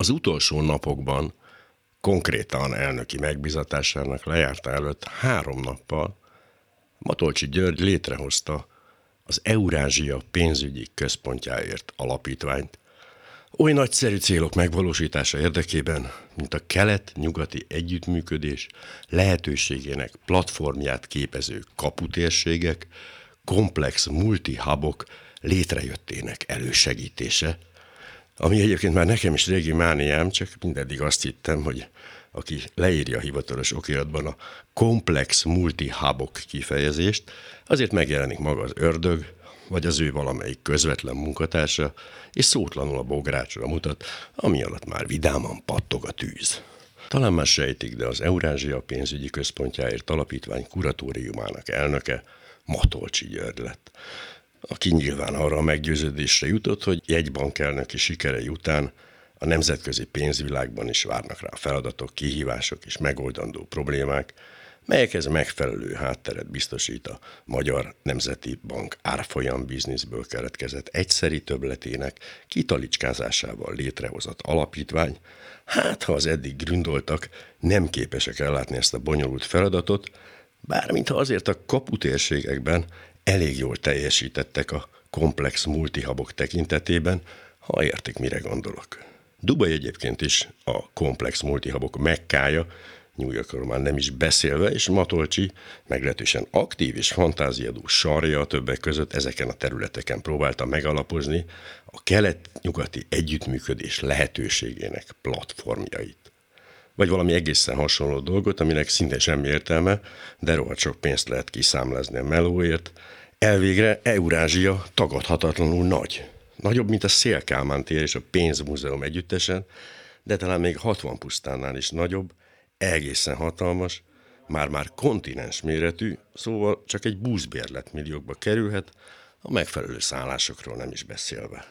Az utolsó napokban, konkrétan elnöki megbizatásának lejárta előtt 3 nappal Matolcsy György létrehozta az Eurázsia pénzügyi központjáért alapítványt, oly nagyszerű célok megvalósítása érdekében, mint a kelet-nyugati együttműködés lehetőségének platformját képező kaputérségek, komplex multihubok létrejöttének elősegítése, ami egyébként már nekem is régi mániám, csak mindeddig azt hittem, hogy aki leírja a hivatalos okiratban a komplex multihubok kifejezést, azért megjelenik maga az ördög, vagy az ő valamelyik közvetlen munkatársa, és szótlanul a bográcsra mutat, ami alatt már vidáman pattog a tűz. Talán már sejtik, de az Eurázsia pénzügyi központjáért alapítvány kuratóriumának elnöke Matolcsy György lett, aki nyilván arra a meggyőződésre jutott, hogy jegybankelnöki sikerei után a nemzetközi pénzvilágban is várnak rá feladatok, kihívások és megoldandó problémák, melyekhez megfelelő hátteret biztosít a Magyar Nemzeti Bank árfolyam bizniszből keletkezett egyszeri többletének kitalicskázásával létrehozott alapítvány, hát ha az eddig gründoltak nem képesek ellátni ezt a bonyolult feladatot, bármintha azért a kaputérségekben elég jól teljesítettek a komplex multihubok tekintetében, ha értik, mire gondolok. Dubaj egyébként is a komplex multihubok Mekkája, New Yorkról már nem is beszélve, és Matolcsy meglehetősen aktív és fantáziadús sarja többek között ezeken a területeken próbálta megalapozni a kelet-nyugati együttműködés lehetőségének platformjait. Vagy valami egészen hasonló dolgot, aminek szinte semmi értelme, de rohadt sok pénzt lehet kiszámlázni a melóért. Elvégre Eurázsia tagadhatatlanul nagy. Nagyobb, mint a Széll-Kálmán tér és a Pénzmúzeum együttesen, de talán még 60 pusztánál is nagyobb, egészen hatalmas, már-már kontinens méretű, szóval csak egy buszbérlet milliókba kerülhet, a megfelelő szállásokról nem is beszélve.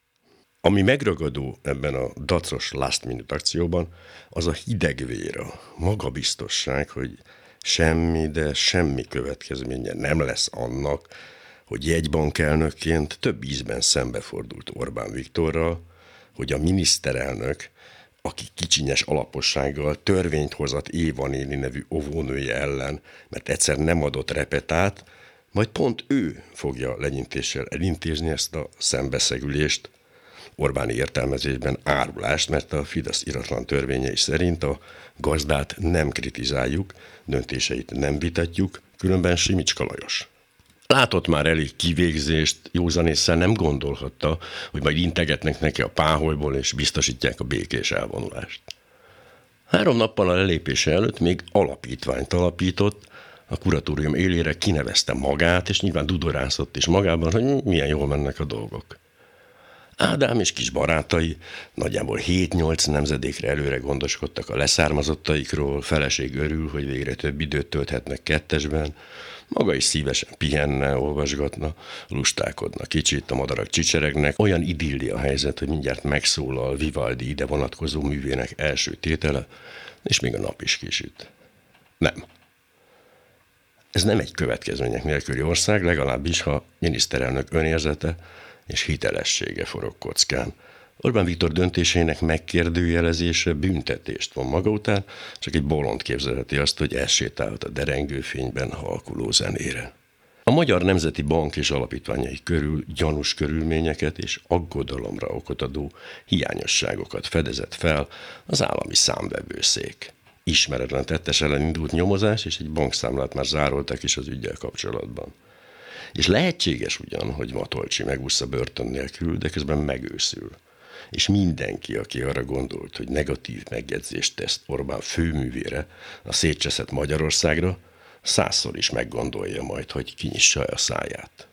Ami megragadó ebben a dacos last minute akcióban, az a hidegvér, a magabiztosság, hogy semmi, de semmi következménye nem lesz annak, hogy jegybankelnökként több ízben szembefordult Orbán Viktorral, hogy a miniszterelnök, aki kicsinyes alapossággal törvényt hozott Éva néni nevű óvónője ellen, mert egyszer nem adott repetát, majd pont ő fogja legyintéssel elintézni ezt a szembeszegülést, Orbáni értelmezésben árulást, mert a Fidesz iratlan törvényei szerint a gazdát nem kritizáljuk, döntéseit nem vitatjuk, különben Simicska Lajos. Látott már elég kivégzést, józanésszel nem gondolhatta, hogy majd integetnek neki a páholyból és biztosítják a békés elvonulást. 3 nappal a lelépése előtt még alapítványt alapított, a kuratórium élére kinevezte magát, és nyilván dudorászott is magában, hogy milyen jól mennek a dolgok. Ádám és kis barátai nagyjából 7-8 nemzedékre előre gondoskodtak a leszármazottaikról, feleség örül, hogy végre több időt tölthetnek kettesben, maga is szívesen pihenne, olvasgatna, lustálkodna kicsit, a madarak csicseregnek, olyan idilli a helyzet, hogy mindjárt megszólal Vivaldi ide vonatkozó művének első tétele, és még a nap is kisüt. Nem. Ez nem egy következmények nélküli ország, legalábbis, ha miniszterelnök önérzete és hitelessége forog kockán. Orbán Viktor döntésének megkérdőjelezése büntetést von maga után, csak egy bolond képzelheti azt, hogy elsétálhat a derengő fényben halkuló zenére. A Magyar Nemzeti Bank és alapítványai körül gyanús körülményeket és aggodalomra okot adó hiányosságokat fedezett fel az állami számvevőszék. Ismeretlen tettes ellen indult nyomozás, és egy bankszámlát már zároltak is az üggyel kapcsolatban. És lehetséges ugyan, hogy Matolcsy megúszza börtön nélkül, de közben megőszül. És mindenki, aki arra gondolt, hogy negatív megjegyzést tesz Orbán főművére, a szétcseszett Magyarországra, 100-szor is meggondolja majd, hogy kinyissa a száját.